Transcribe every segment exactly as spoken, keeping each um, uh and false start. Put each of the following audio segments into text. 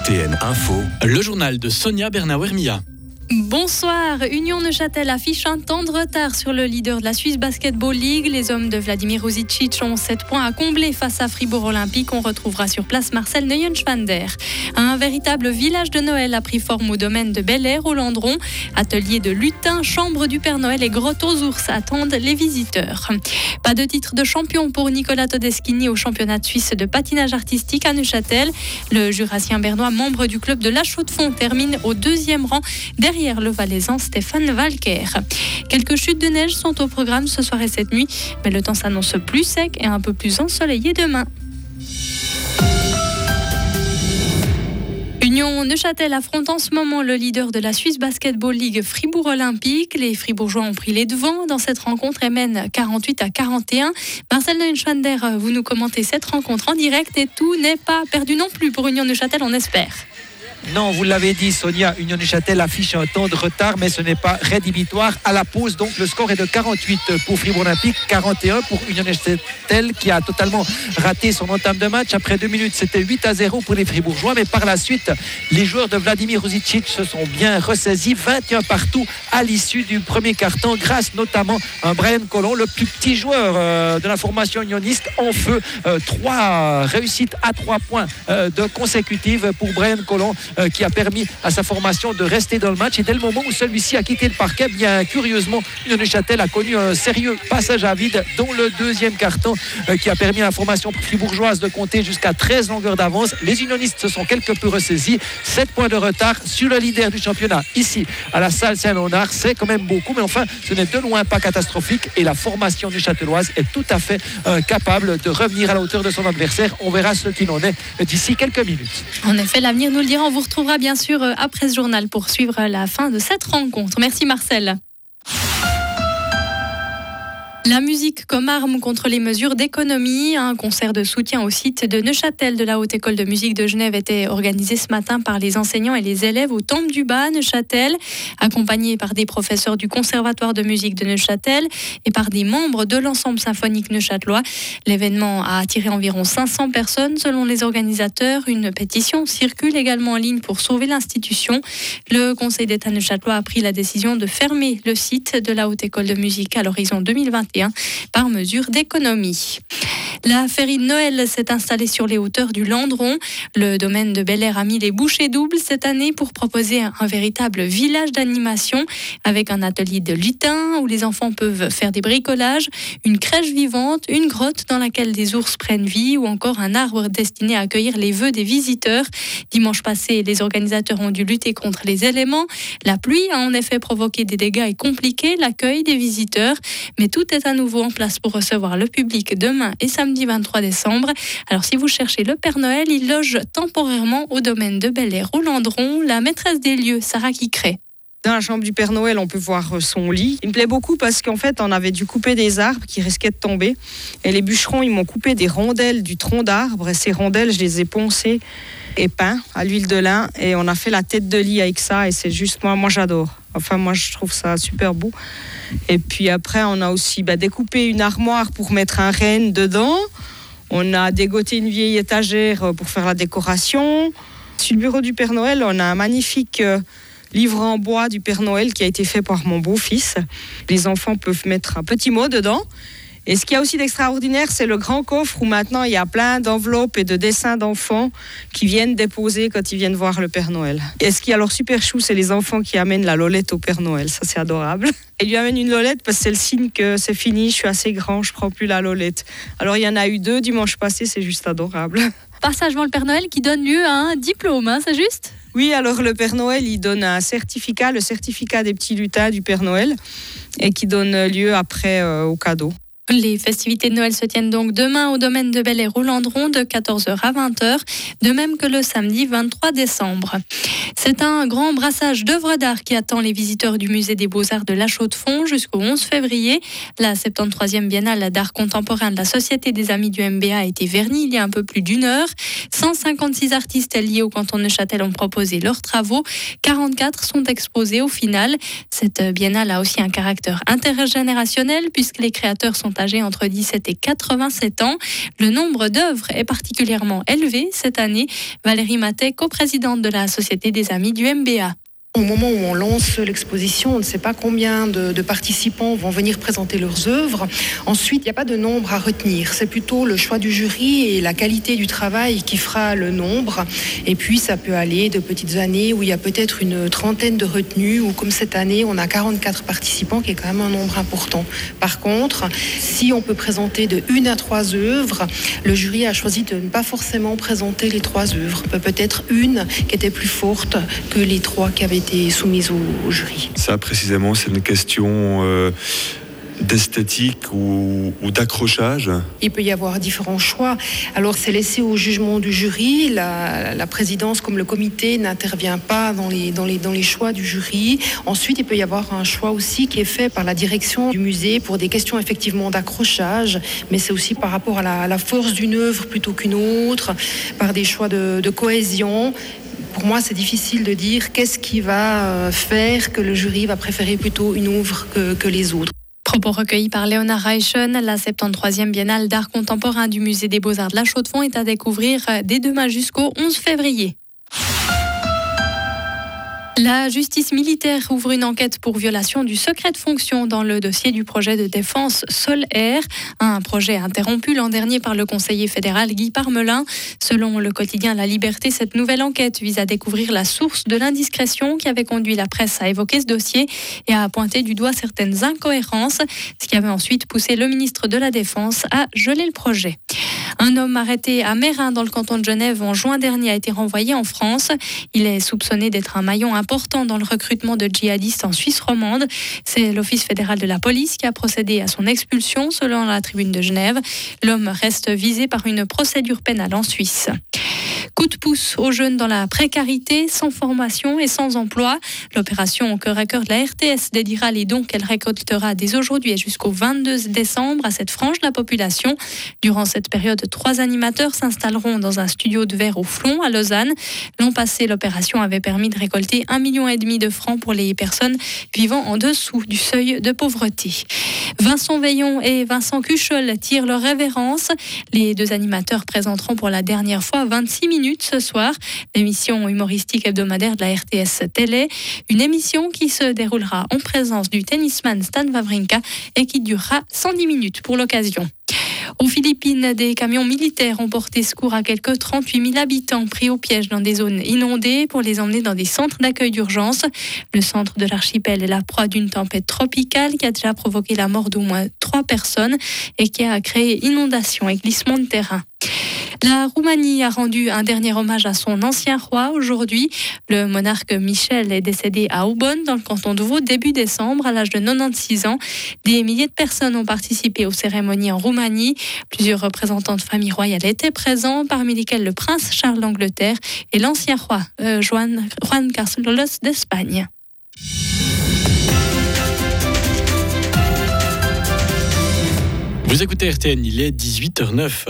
T N Info, le journal de Sonia Bernauer-Mia. Bonsoir, Union Neuchâtel affiche un temps de retard sur le leader de la Swiss Basketball League. Les hommes de Vladimir Ruzicic ont sept points à combler face à Fribourg Olympique. On retrouvera sur place Marcel Neuenschwander. Un véritable village de Noël a pris forme au domaine de Bel-Air au Landron. Atelier de lutin, chambre du Père Noël et grotte aux ours attendent les visiteurs. Pas de titre de champion pour Nicolas Todeschini au championnat suisse de patinage artistique à Neuchâtel. Le Jurassien bernois, membre du club de La Chaux-de-Fonds, termine au deuxième rang derrière le Valaisan Stéphane Walker. Quelques chutes de neige sont au programme ce soir et cette nuit, mais le temps s'annonce plus sec et un peu plus ensoleillé demain. Union Neuchâtel affronte en ce moment le leader de la Swiss Basketball League, Fribourg Olympique. Les Fribourgeois ont pris les devants dans cette rencontre et mènent quarante-huit à quarante et un. Marcel Neuenschwander, vous nous commentez cette rencontre en direct et tout n'est pas perdu non plus pour Union Neuchâtel, on espère. Non, vous l'avez dit, Sonia, Union Neuchâtel affiche un temps de retard, mais ce n'est pas rédhibitoire. À la pause, donc, le score est de quarante-huit pour Fribourg Olympique, quarante et un pour Union Neuchâtel, qui a totalement raté son entame de match. Après deux minutes, c'était huit à zéro pour les Fribourgeois, mais par la suite, les joueurs de Vladimir Ruzicic se sont bien ressaisis. vingt et un partout à l'issue du premier quart-temps, grâce notamment à Brian Colon, le plus petit joueur euh, de la formation unioniste, en feu. Euh, trois réussites à trois points euh, de consécutives pour Brian Colon, Euh, qui a permis à sa formation de rester dans le match. Et dès le moment où celui-ci a quitté le parquet, bien curieusement, Union Neuchâtel a connu un sérieux passage à vide, dont le deuxième carton euh, qui a permis à la formation fribourgeoise de compter jusqu'à treize longueurs d'avance. Les unionistes se sont quelque peu ressaisis. sept points de retard sur le leader du championnat. Ici, à la salle Saint-Léonard, c'est quand même beaucoup, mais enfin, ce n'est de loin pas catastrophique. Et la formation neuchâteloise est tout à fait euh, capable de revenir à la hauteur de son adversaire. On verra ce qu'il en est d'ici quelques minutes. En effet, l'avenir nous le dira. On vous retrouvera bien sûr après ce journal pour suivre la fin de cette rencontre. Merci Marcel. La musique comme arme contre les mesures d'économie. Un concert de soutien au site de Neuchâtel de la Haute École de musique de Genève était organisé ce matin par les enseignants et les élèves au Temple du Bas, Neuchâtel, accompagnés par des professeurs du Conservatoire de musique de Neuchâtel et par des membres de l'ensemble symphonique neuchâtelois. L'événement a attiré environ cinq cents personnes selon les organisateurs. Une pétition circule également en ligne pour sauver l'institution. Le Conseil d'État neuchâtelois a pris la décision de fermer le site de la Haute École de musique à l'horizon deux mille vingt et un par mesure d'économie. La féerie de Noël s'est installée sur les hauteurs du Landron. Le domaine de Bel-Air a mis les bouchées doubles cette année pour proposer un véritable village d'animation avec un atelier de lutin où les enfants peuvent faire des bricolages, une crèche vivante, une grotte dans laquelle des ours prennent vie ou encore un arbre destiné à accueillir les vœux des visiteurs. Dimanche passé, les organisateurs ont dû lutter contre les éléments. La pluie a en effet provoqué des dégâts et compliqué l'accueil des visiteurs, mais tout est à nouveau en place pour recevoir le public demain et samedi vingt-trois décembre. Alors si vous cherchez le Père Noël, il loge temporairement au domaine de Bel-Air au Landron. La maîtresse des lieux, Sarah Quicret. Dans la chambre du Père Noël, on peut voir son lit. Il me plaît beaucoup parce qu'en fait, on avait dû couper des arbres qui risquaient de tomber. Et les bûcherons, ils m'ont coupé des rondelles du tronc d'arbre. Et ces rondelles, je les ai poncées et peintes à l'huile de lin. Et on a fait la tête de lit avec ça. Et c'est juste, moi, moi j'adore. Enfin, moi, je trouve ça super beau. Et puis après, on a aussi bah, découpé une armoire pour mettre un renne dedans. On a dégoté une vieille étagère pour faire la décoration. Sur le bureau du Père Noël, on a un magnifique euh, livre en bois du Père Noël qui a été fait par mon beau-fils. Les enfants peuvent mettre un petit mot dedans. Et ce qu'il y a aussi d'extraordinaire, c'est le grand coffre où maintenant il y a plein d'enveloppes et de dessins d'enfants qui viennent déposer quand ils viennent voir le Père Noël. Et ce qui est alors super chou, c'est les enfants qui amènent la lolette au Père Noël. Ça, c'est adorable. Ils lui amènent une lolette parce que c'est le signe que c'est fini, je suis assez grand, je ne prends plus la lolette. Alors il y en a eu deux dimanche passé, c'est juste adorable. Passage devant le Père Noël qui donne lieu à un diplôme, hein, c'est juste ? Oui, alors le Père Noël, il donne un certificat, le certificat des petits lutins du Père Noël, et qui donne lieu après euh, au cadeau. Les festivités de Noël se tiennent donc demain au domaine de Bel-Air au Landron de quatorze heures à vingt heures, de même que le samedi vingt-trois décembre. C'est un grand brassage d'œuvres d'art qui attend les visiteurs du musée des Beaux-Arts de La Chaux-de-Fonds jusqu'au onze février. La soixante-treizième biennale d'art contemporain de la Société des Amis du M B A a été vernie il y a un peu plus d'une heure. cent cinquante-six artistes liés au canton de Neuchâtel ont proposé leurs travaux. quarante-quatre sont exposés au final. Cette biennale a aussi un caractère intergénérationnel puisque les créateurs sont âgés entre dix-sept et quatre-vingt-sept ans. Le nombre d'œuvres est particulièrement élevé cette année. Valérie Matet, coprésidente de la Société des Amis du M B A. Au moment où on lance l'exposition, on ne sait pas combien de, de participants vont venir présenter leurs œuvres. Ensuite, il n'y a pas de nombre à retenir. C'est plutôt le choix du jury et la qualité du travail qui fera le nombre. Et puis, ça peut aller de petites années où il y a peut-être une trentaine de retenues, ou comme cette année, on a quarante-quatre participants, qui est quand même un nombre important. Par contre, si on peut présenter de une à trois œuvres, le jury a choisi de ne pas forcément présenter les trois œuvres. Peut-être une qui était plus forte que les trois qui avaient été soumise au, au jury. Ça, précisément, c'est une question euh, d'esthétique ou, ou d'accrochage. Il peut y avoir différents choix. Alors, c'est laissé au jugement du jury. La, la présidence, comme le comité, n'intervient pas dans les, dans, les, dans les choix du jury. Ensuite, il peut y avoir un choix aussi qui est fait par la direction du musée pour des questions effectivement d'accrochage, mais c'est aussi par rapport à la, à la force d'une œuvre plutôt qu'une autre, par des choix de, de cohésion. Pour moi, c'est difficile de dire qu'est-ce qui va faire que le jury va préférer plutôt une œuvre que, que les autres. Propos recueillis par Léonard Reichen. La soixante-treizième biennale d'art contemporain du musée des Beaux-Arts de La Chaux-de-Fonds est à découvrir dès demain jusqu'au onze février. La justice militaire ouvre une enquête pour violation du secret de fonction dans le dossier du projet de défense Sol-Air, un projet interrompu l'an dernier par le conseiller fédéral Guy Parmelin. Selon le quotidien La Liberté, cette nouvelle enquête vise à découvrir la source de l'indiscrétion qui avait conduit la presse à évoquer ce dossier et à pointer du doigt certaines incohérences, ce qui avait ensuite poussé le ministre de la Défense à geler le projet. Un homme arrêté à Meyrin dans le canton de Genève en juin dernier a été renvoyé en France. Il est soupçonné d'être un maillon important dans le recrutement de djihadistes en Suisse romande. C'est l'Office fédéral de la police qui a procédé à son expulsion selon la Tribune de Genève. L'homme reste visé par une procédure pénale en Suisse. Coup de pouce aux jeunes dans la précarité, sans formation et sans emploi. L'opération Cœur à Cœur de la R T S dédiera les dons qu'elle récoltera dès aujourd'hui et jusqu'au vingt-deux décembre à cette frange de la population. Durant cette période, trois animateurs s'installeront dans un studio de verre au Flon à Lausanne. L'an passé, l'opération avait permis de récolter un million et demi de francs pour les personnes vivant en dessous du seuil de pauvreté. Vincent Veillon et Vincent Cuchel tirent leur révérence. Les deux animateurs présenteront pour la dernière fois vingt-six minutes ce soir, l'émission humoristique hebdomadaire de la R T S Télé, une émission qui se déroulera en présence du tennisman Stan Wawrinka et qui durera cent dix minutes pour l'occasion. Aux Philippines, des camions militaires ont porté secours à quelques trente-huit mille habitants pris au piège dans des zones inondées pour les emmener dans des centres d'accueil d'urgence. Le centre de l'archipel est la proie d'une tempête tropicale qui a déjà provoqué la mort d'au moins trois personnes et qui a créé inondations et glissements de terrain. La Roumanie a rendu un dernier hommage à son ancien roi aujourd'hui. Le monarque Michel est décédé à Aubonne, dans le canton de Vaud, début décembre, à l'âge de quatre-vingt-seize ans. Des milliers de personnes ont participé aux cérémonies en Roumanie. Plusieurs représentants de famille royale étaient présents, parmi lesquels le prince Charles d'Angleterre et l'ancien roi euh, Juan, Juan Carlos d'Espagne. Vous écoutez R T N, il est dix-huit heures zéro neuf.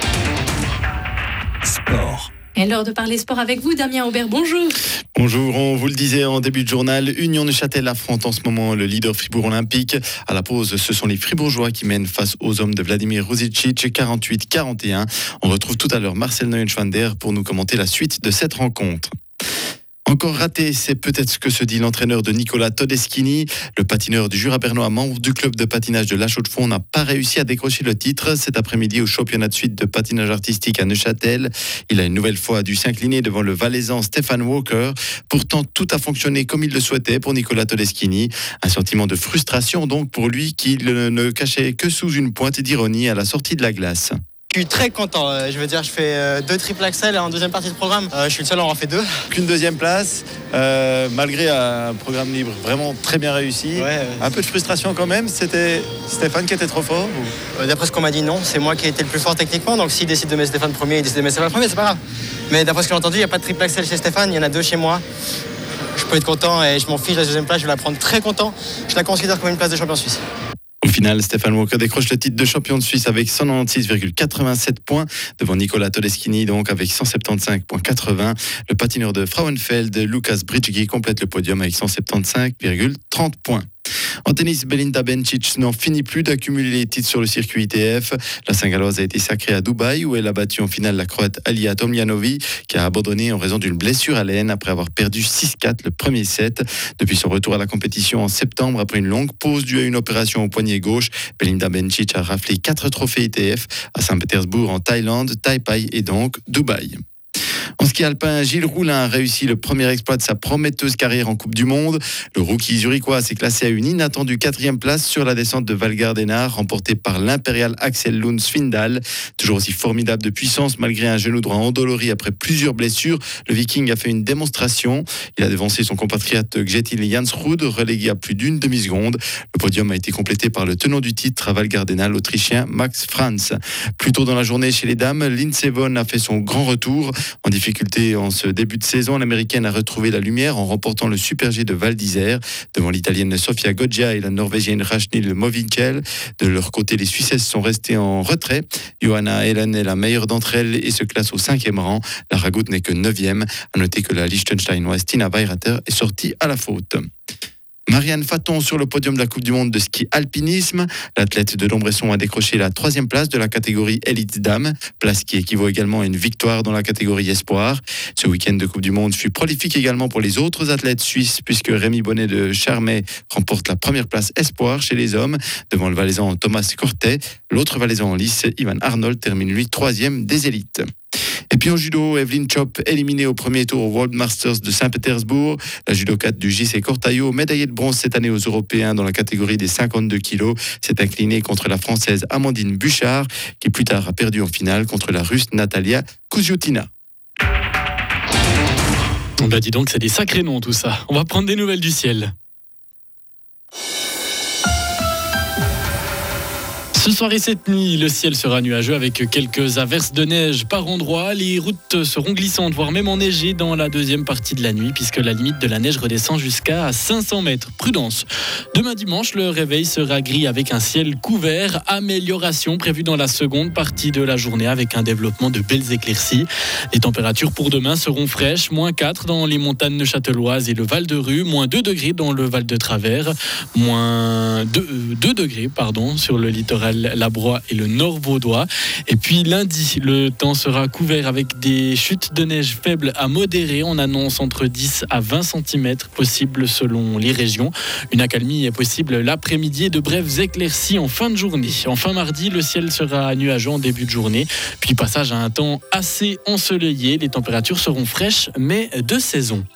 Sport. Et l'heure de parler sport avec vous, Damien Aubert, bonjour. Bonjour, on vous le disait en début de journal, Union Neuchâtel affronte en ce moment le leader Fribourg Olympique. À la pause, ce sont les Fribourgeois qui mènent face aux hommes de Vladimir Ruzicic, quarante-huit à quarante et un. On retrouve tout à l'heure Marcel Neuenschwander pour nous commenter la suite de cette rencontre. Encore raté, c'est peut-être ce que se dit l'entraîneur de Nicolas Todeschini. Le patineur du Jura bernois, membre du club de patinage de La Chaux-de-Fonds, n'a pas réussi à décrocher le titre cet après-midi au championnat de suite de patinage artistique à Neuchâtel. Il a une nouvelle fois dû s'incliner devant le Valaisan Stefan Walker. Pourtant, tout a fonctionné comme il le souhaitait pour Nicolas Todeschini. Un sentiment de frustration donc pour lui qui ne cachait que sous une pointe d'ironie à la sortie de la glace. Je suis très content, je veux dire, je fais deux triple axel en deuxième partie de programme. Je suis le seul à en avoir fait deux. Qu'une deuxième place, euh, malgré un programme libre vraiment très bien réussi. Ouais. Un peu de frustration quand même, c'était Stéphane qui était trop fort ou... D'après ce qu'on m'a dit, non, c'est moi qui ai été le plus fort techniquement, donc s'il décide de mettre Stéphane premier, il décide de mettre Stéphane premier, c'est pas grave. Mais d'après ce que j'ai entendu, il n'y a pas de triple axel chez Stéphane, il y en a deux chez moi. Je peux être content et je m'en fiche de la deuxième place, je vais la prendre très content. Je la considère comme une place de champion suisse. Au final, Stéphane Walker décroche le titre de champion de Suisse avec cent quatre-vingt-seize virgule quatre-vingt-sept points devant Nicolas Todeschini, donc avec cent soixante-quinze virgule quatre-vingts. Le patineur de Frauenfeld, Lukas Bridgegi, complète le podium avec cent soixante-quinze virgule trente points. En tennis, Belinda Bencic n'en finit plus d'accumuler les titres sur le circuit I T F. La Saint-Galloise a été sacrée à Dubaï où elle a battu en finale la Croate Alia Tomljanovic qui a abandonné en raison d'une blessure à l'aine après avoir perdu six quatre le premier set. Depuis son retour à la compétition en septembre après une longue pause due à une opération au poignet gauche, Belinda Bencic a raflé quatre trophées I T F à Saint-Pétersbourg, en Thaïlande, Taipei et donc Dubaï. En ski alpin, Gilles Roulin a réussi le premier exploit de sa prometteuse carrière en Coupe du Monde. Le rookie zurichois s'est classé à une inattendue quatrième place sur la descente de Val Gardena, remportée par l'impérial Axel Lund Svindal. Toujours aussi formidable de puissance, malgré un genou droit endolori après plusieurs blessures, le Viking a fait une démonstration. Il a devancé son compatriote Gjetil Jansrud, relégué à plus d'une demi-seconde. Le podium a été complété par le tenant du titre à Val Gardena, l'Autrichien Max Franz. Plus tôt dans la journée chez les dames, Lindsey Vonn a fait son grand retour. En difficulté en ce début de saison, l'américaine a retrouvé la lumière en remportant le Super G de Val d'Isère devant l'italienne Sofia Goggia et la norvégienne Ragnhild Mowinckel. De leur côté, les Suissesses sont restées en retrait. Johanna Helen est la meilleure d'entre elles et se classe au cinquième rang. La Ragout n'est que neuvième. À noter que la Liechtensteinoise Tina Weirater est sortie à la faute. Marianne Faton sur le podium de la Coupe du Monde de ski alpinisme. L'athlète de Dombresson a décroché la troisième place de la catégorie élite dames, place qui équivaut également à une victoire dans la catégorie espoir. Ce week-end de Coupe du Monde fut prolifique également pour les autres athlètes suisses puisque Rémi Bonnet de Charmey remporte la première place espoir chez les hommes devant le Valaisan Thomas Cortet. L'autre Valaisan en lice, Ivan Arnold, termine lui troisième des élites. Et puis en judo, Evelyn Chop éliminée au premier tour au World Masters de Saint-Pétersbourg. La judokate du J C Cortaillot, médaillée de bronze cette année aux Européens dans la catégorie des cinquante-deux kilos, s'est inclinée contre la Française Amandine Bouchard, qui plus tard a perdu en finale contre la Russe Natalia Kuzyotina. Bah dis donc, c'est des sacrés noms tout ça. On va prendre des nouvelles du ciel. Ce soir et cette nuit, le ciel sera nuageux avec quelques averses de neige par endroits. Les routes seront glissantes, voire même enneigées dans la deuxième partie de la nuit, puisque la limite de la neige redescend jusqu'à cinq cents mètres. Prudence. Demain dimanche, le réveil sera gris avec un ciel couvert. Amélioration prévue dans la seconde partie de la journée avec un développement de belles éclaircies. Les températures pour demain seront fraîches. moins quatre dans les montagnes neuchâteloises et le Val de Rue. moins deux degrés dans le Val de Travers. moins deux degrés pardon, sur le littoral la Broye et le Nord vaudois. Et puis lundi, le temps sera couvert avec des chutes de neige faibles à modérées. On annonce entre dix à vingt centimètres possibles selon les régions. Une accalmie est possible l'après-midi et de brèves éclaircies en fin de journée. En fin mardi, le ciel sera nuageux en début de journée. Puis passage à un temps assez ensoleillé. Les températures seront fraîches mais de saison.